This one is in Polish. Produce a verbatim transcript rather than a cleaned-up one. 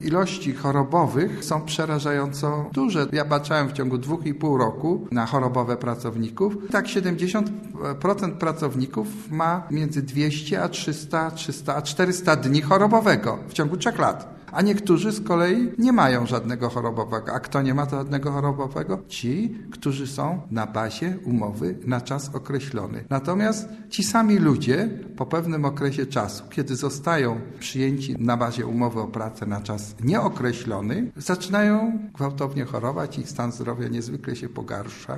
Ilości chorobowych są przerażająco duże. Ja baczałem w ciągu dwóch i pół roku na chorobowe pracowników. Tak siedemdziesiąt procent pracowników ma między dwieście a trzysta, trzysta a czterysta dni chorobowego w ciągu trzech lat. A niektórzy z kolei nie mają żadnego chorobowego. A kto nie ma żadnego chorobowego? Ci, którzy są na bazie umowy na czas określony. Natomiast ci sami ludzie po pewnym okresie czasu, kiedy zostają przyjęci na bazie umowy o pracę na czas nieokreślony, zaczynają gwałtownie chorować, ich stan zdrowia niezwykle się pogarsza.